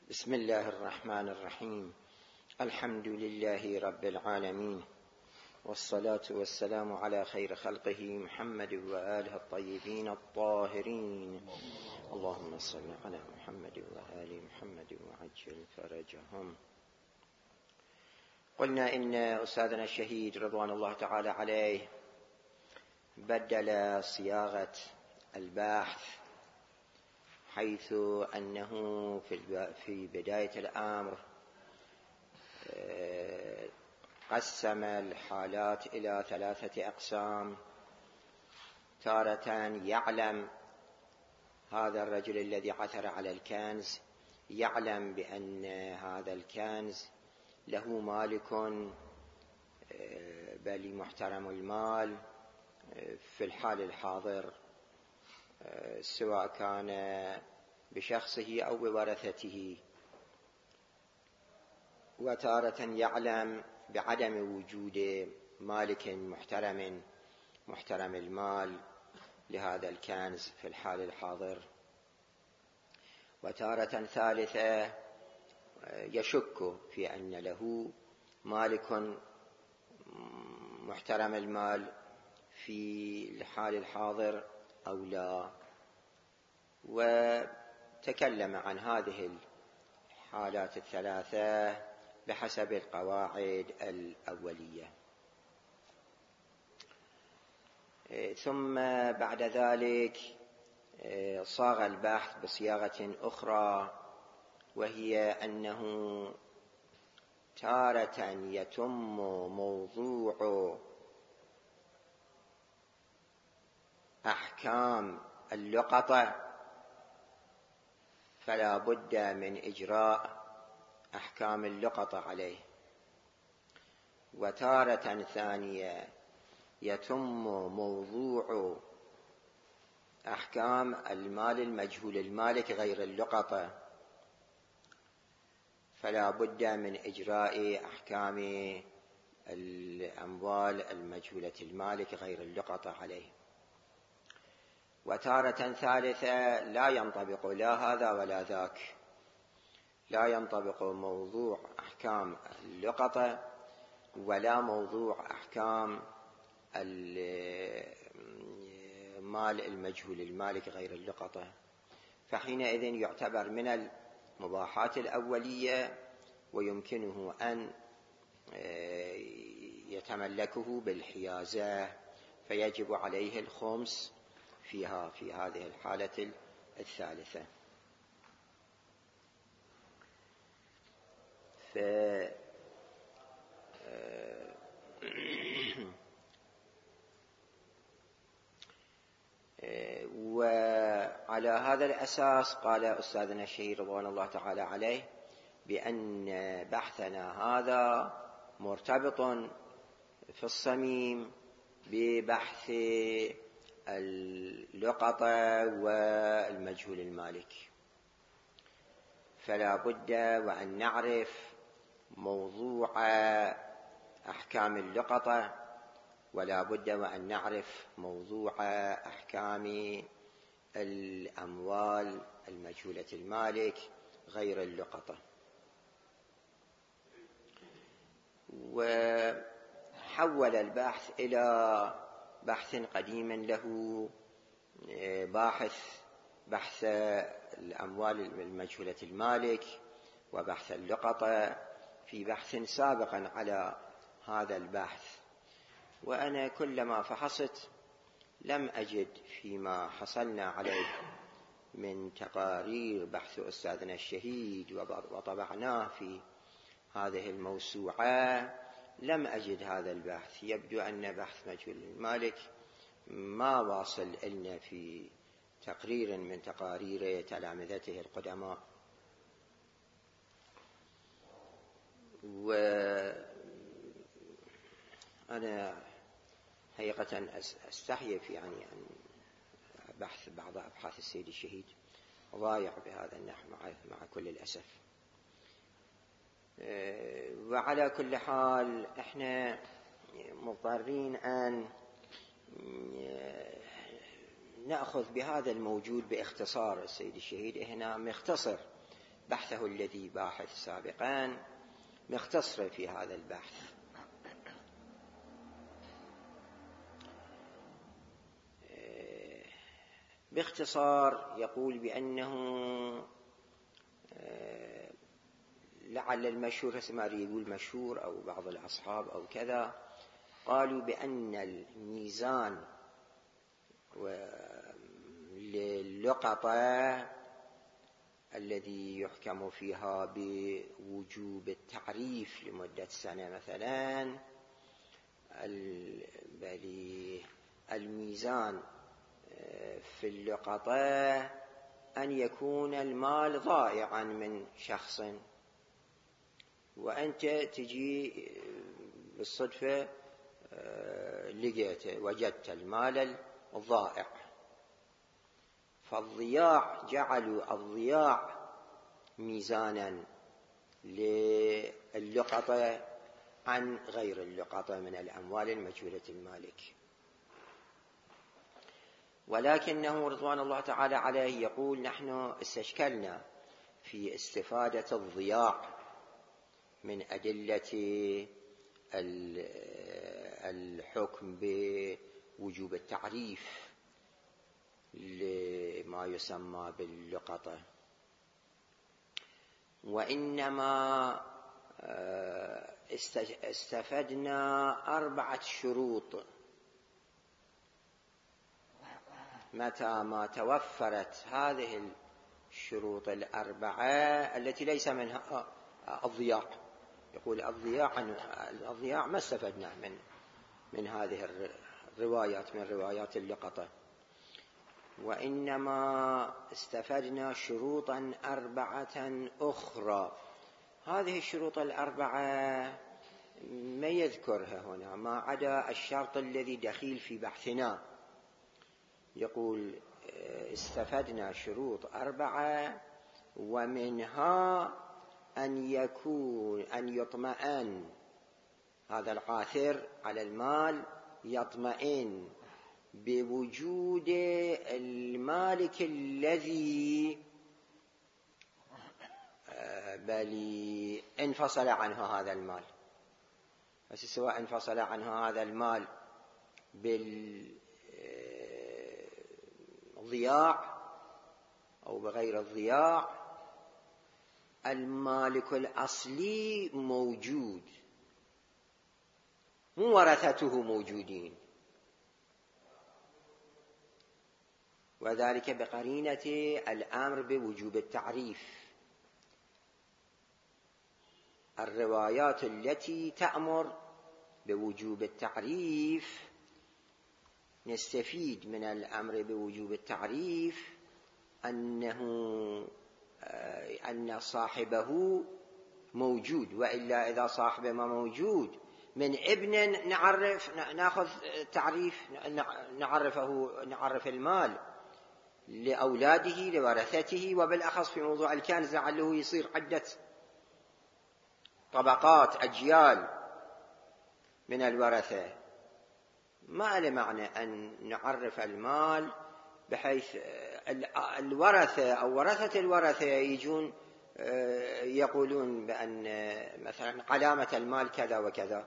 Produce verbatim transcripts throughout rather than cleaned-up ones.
بسم الله الرحمن الرحيم. الحمد لله رب العالمين، والصلاة والسلام على خير خلقه محمد وآله الطيبين الطاهرين. اللهم صل على محمد وآل محمد وعجل فرجهم. قلنا إن أستاذنا الشهيد رضوان الله تعالى عليه بدل صياغة البحث، حيث أنه في بداية الأمر قسم الحالات إلى ثلاثة أقسام. تارة يعلم هذا الرجل الذي عثر على الكنز، يعلم بأن هذا الكنز له مالك بل محترم المال في الحال الحاضر، سواء كان بشخصه أو بورثته. وتارة يعلم بعدم وجود مالك محترم محترم المال لهذا الكنز في الحال الحاضر. وتارة ثالثة يشك في أن له مالك محترم المال في الحال الحاضر أو لا، وتكلم عن هذه الحالات الثلاثة بحسب القواعد الأولية. ثم بعد ذلك صاغ البحث بصياغة أخرى، وهي أنه تارة يتم موضوع أحكام اللقطة فلا بد من إجراء أحكام اللقطة عليه، وتارة ثانية يتم موضوع أحكام المال المجهول المالك غير اللقطة فلا بد من إجراء أحكام الأموال المجهولة المالك غير اللقطة عليه. وتارة ثالثة لا ينطبق لا هذا ولا ذاك، لا ينطبق موضوع أحكام اللقطة ولا موضوع أحكام المال المجهول المالك غير اللقطة، فحينئذ يعتبر من المباحات الأولية ويمكنه أن يتملكه بالحيازة، فيجب عليه الخمس فيها في هذه الحالة الثالثة. ف وعلى هذا الأساس قال أستاذنا الشهيد رضوان الله تعالى عليه بأن بحثنا هذا مرتبط في الصميم ببحث اللقطة والمجهول المالك، فلا بد وأن نعرف موضوع أحكام اللقطة، ولا بد وأن نعرف موضوع أحكام الأموال المجهولة المالك غير اللقطة. وحول البحث إلى بحث قديم له باحث بحث الأموال المجهولة المالك وبحث اللقطة في بحث سابقا على هذا البحث، وأنا كلما فحصت لم أجد فيما حصلنا عليه من تقارير بحث أستاذنا الشهيد وطبعناه في هذه الموسوعة، لم أجد هذا البحث. يبدو أن بحث مجهول المالك ما واصل إلنا في تقرير من تقارير تلامذته القدماء. وأنا حقيقة أستحي في يعني أن بحث بعض أبحاث السيد الشهيد ضايع بهذا النحو مع كل الأسف. وعلى كل حال احنا مضطرين أن نأخذ بهذا الموجود باختصار. السيد الشهيد هنا مختصر بحثه الذي باحث سابقا مختصر في هذا البحث. باختصار يقول بأنه لعل المشهور، ما يقول مشهور أو بعض الأصحاب أو كذا، قالوا بأن الميزان للقطة الذي يحكم فيها بوجوب التعريف لمدة سنة مثلا، بل الميزان في اللقطة أن يكون المال ضائعا من شخص، وأنت تجي بالصدفة لقيته وجدت المال الضائع، فالضياع جعلوا الضياع ميزانا للقطة عن غير اللقطة من الأموال المجهولة المالك. ولكنه رضوان الله تعالى عليه يقول نحن استشكلنا في استفادة الضياع من أدلة الحكم بوجوب التعريف لما يسمى باللقطة، وإنما استفدنا أربعة شروط. متى ما توفرت هذه الشروط الأربعة التي ليس منها الضياع، يقول الضياع الضياع ما استفدنا من من هذه الروايات، من روايات اللقطة، وإنما استفدنا شروطا أربعة أخرى. هذه الشروط الأربعة ما يذكرها هنا ما عدا الشرط الذي دخيل في بحثنا. يقول استفدنا شروط أربعة، ومنها أن يكون أن يطمئن هذا العاثر على المال، يطمئن بوجود المالك الذي بل انفصل عنه هذا المال، بس سواء انفصل عنه هذا المال بالضياع أو بغير الضياع، المالك الأصلي موجود، مو ورثته موجودين، وذلك بقرينة الأمر بوجوب التعريف. الروايات التي تأمر بوجوب التعريف نستفيد من الأمر بوجوب التعريف أنه أن صاحبه موجود، وإلا إذا صاحبه ما موجود من ابن نعرف نأخذ تعريف نعرفه نعرف المال لأولاده لورثته، وبالأخص في موضوع الكنز لعله يصير عدة طبقات أجيال من الورثة. ما له معنى أن نعرف المال بحيث الورثة أو ورثة الورثة يجون يقولون بأن مثلا علامة المال كذا وكذا،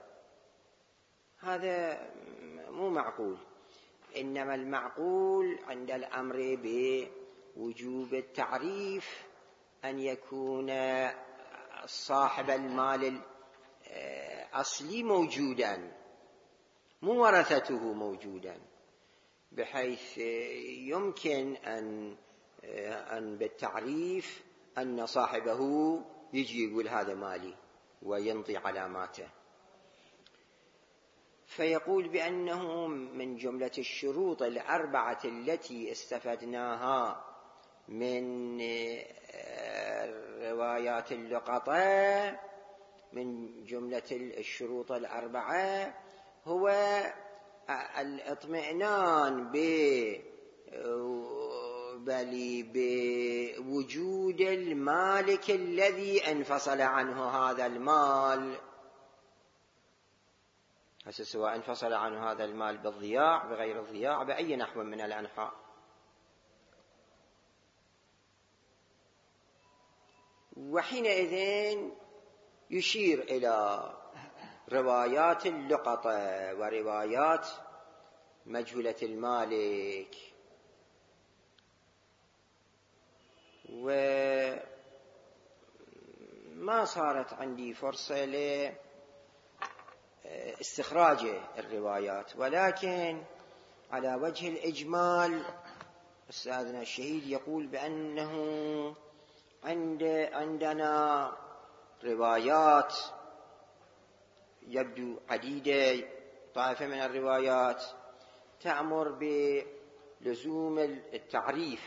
هذا مو معقول. إنما المعقول عند الأمر بوجوب التعريف أن يكون صاحب المال الأصلي موجودا، مو ورثته موجودا، بحيث يمكن أن أن بالتعريف أن صاحبه يجي يقول هذا مالي وينطي علاماته. فيقول بأنه من جملة الشروط الأربعة التي استفدناها من روايات اللقطة، من جملة الشروط الأربعة هو الاطمئنان بوجود المالك الذي انفصل عنه هذا المال، سواء انفصل عنه هذا المال بالضياع بغير الضياع بأي نحو من الأنحاء. وحينئذ يشير إلى روايات اللقطة وروايات مجهولة المالك، وما صارت عندي فرصة لاستخراج الروايات، ولكن على وجه الإجمال أستاذنا الشهيد يقول بأنه عند عندنا روايات يبدو عديدة، طائفة من الروايات تأمر بلزوم التعريف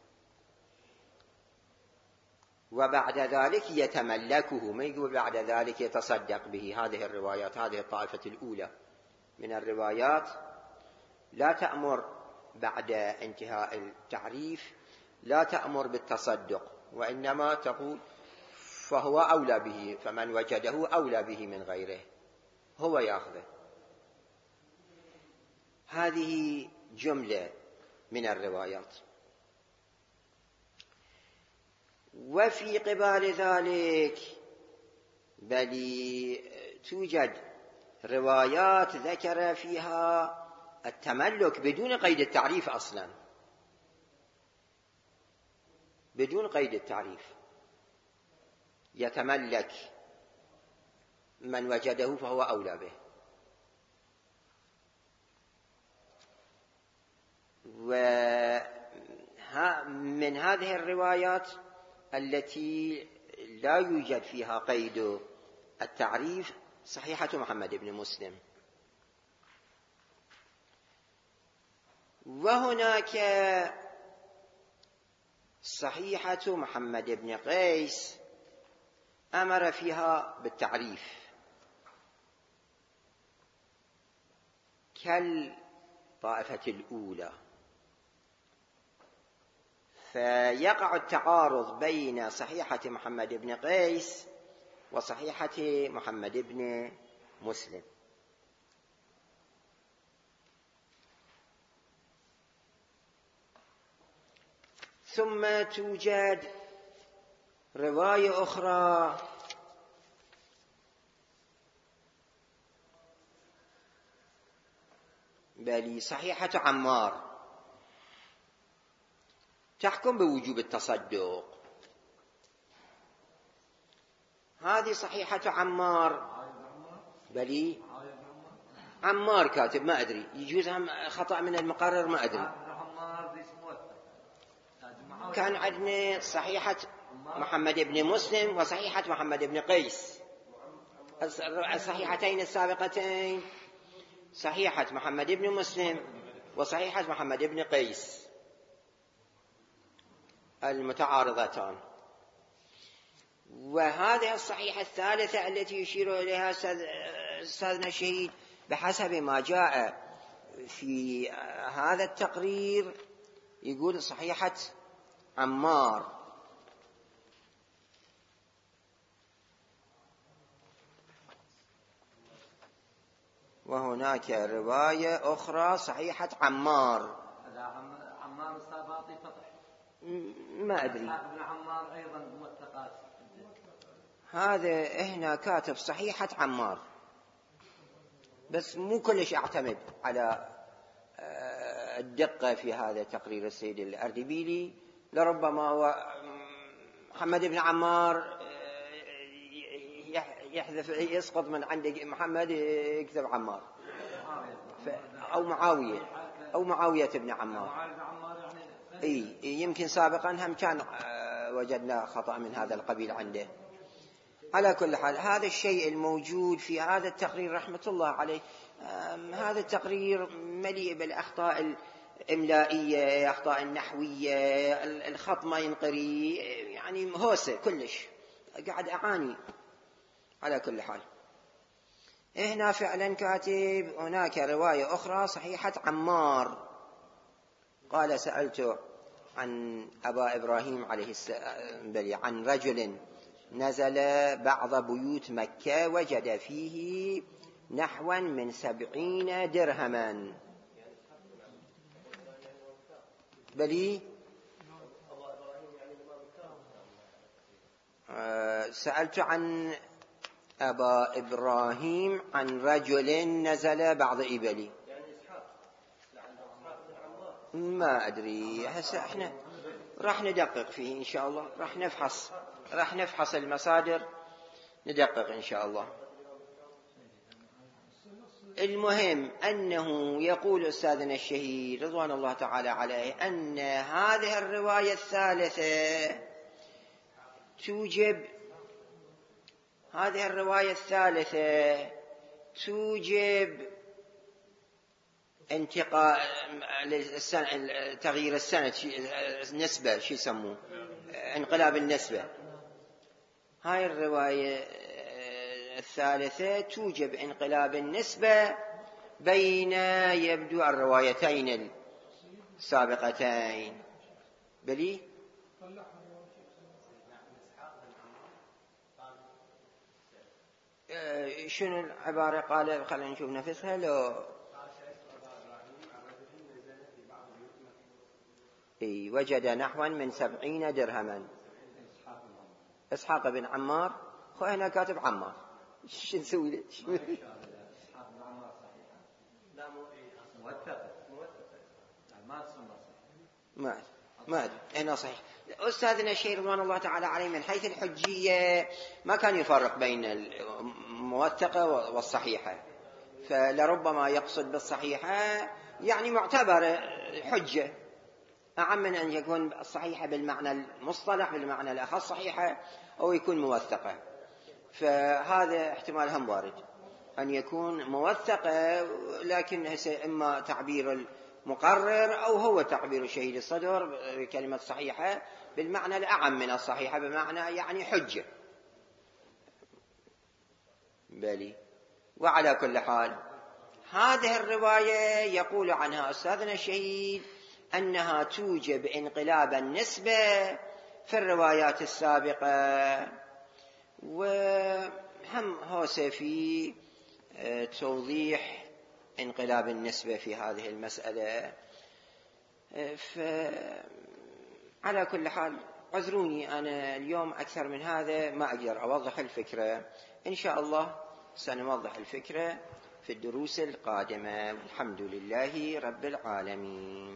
وبعد ذلك يتملكه، ما يقول بعد ذلك يتصدق به. هذه الروايات، هذه الطائفة الأولى من الروايات لا تأمر بعد انتهاء التعريف، لا تأمر بالتصدق، وإنما تقول فهو أولى به، فمن وجده أولى به من غيره هو يأخذه. هذه جملة من الروايات. وفي قبال ذلك بل توجد روايات ذكر فيها التملك بدون قيد التعريف أصلا، بدون قيد التعريف، يتملك من وجده فهو أولى به. ومن هذه الروايات التي لا يوجد فيها قيد التعريف صحيحة محمد بن مسلم، وهناك صحيحة محمد بن قيس أمر فيها بالتعريف كالطائفة الأولى، فيقع التعارض بين صحيحة محمد بن قيس وصحيحة محمد بن مسلم. ثم توجد رواية أخرى بل صحيحة عمار تحكم بوجوب التصدق. هذه صحيحة عمار، بل عمار كاتب ما أدري، يجوز خطأ من المقرر ما أدري. كان عندنا صحيحة محمد بن مسلم وصحيحة محمد بن قيس، الصحيحتين السابقتين صحيحة محمد بن مسلم وصحيحة محمد بن قيس المتعارضتان. وهذه الصحيحة الثالثة التي يشير إليها أستاذنا الشهيد بحسب ما جاء في هذا التقرير يقول صحيحة عمار. وهناك رواية أخرى صحيحة عمار، عمار الساباطي فتح ما أدري ابن عمار أيضا موثقات. هذا هنا كاتب صحيحة عمار، بس مو كلش أعتمد على الدقة في هذا تقرير السيد الأردبيلي، لربما هو محمد بن عمار يحذف يسقط من عند محمد يكتب عمار، أو معاوية أو معاوية بن عمار. إيه يمكن سابقا هم كان وجدنا خطأ من هذا القبيل عنده. على كل حال هذا الشيء الموجود في هذا التقرير رحمة الله عليه، هذا التقرير مليء بالأخطاء الإملائية، أخطاء النحوية، الخط ما ينقري، يعني هوسة كلش، قاعد أعاني. على كل حال هنا فعلا كاتب هناك رواية أخرى صحيحة عمار، قال سألت عن أبا إبراهيم عليه السلام عن رجل نزل بعض بيوت مكة وجد فيه نحوا من سبعين درهما. بلي سألت عن أبا إبراهيم عن رجل نزل بعض إبلي، ما أدري، هسه إحنا راح ندقق فيه إن شاء الله، راح نفحص راح نفحص المصادر، ندقق إن شاء الله. المهم أنه يقول أستاذنا الشهيد رضوان الله تعالى عليه أن هذه الرواية الثالثة توجب هذه الرواية الثالثة توجب انتقاء تغيير السنة، النسبة شو يسموه، انقلاب النسبة. هاي الرواية الثالثة توجب انقلاب النسبة بين يبدو الروايتين السابقتين. بلي شنو العبارة قال؟ خلينا نشوف نفسها. لو إيه وجد نحوا من سبعين درهما. إسحاق بن عمار، خو هنا كاتب عمار، شو نسوي له؟ إسحاق بن عمار صحيح، لا مو موثقة ما تصنف ما ما هنا صحيح. أستاذنا الشيخ رضوان الله تعالى عليه من حيث الحجية ما كان يفرق بين الموثقة والصحيحة، فلربما يقصد بالصحيحة يعني معتبر حجة أعم من أن يكون الصحيحة بالمعنى المصطلح بالمعنى الأخص صحيحة أو يكون موثقة. فهذا احتمال هم وارد أن يكون موثقة، لكن إما تعبير المقرر أو هو تعبير شهيد الصدر بكلمة صحيحة بالمعنى الأعم من الصحيحة بمعنى يعني حجة. بلي. وعلى كل حال هذه الرواية يقول عنها أستاذنا الشهيد أنها توجب انقلاب النسبة في الروايات السابقة، وهم هوسه في توضيح انقلاب النسبة في هذه المسألة. فعلى كل حال عذروني أنا اليوم أكثر من هذا ما أقدر أوضح الفكرة، إن شاء الله سنوضح الفكرة في الدروس القادمة. الحمد لله رب العالمين.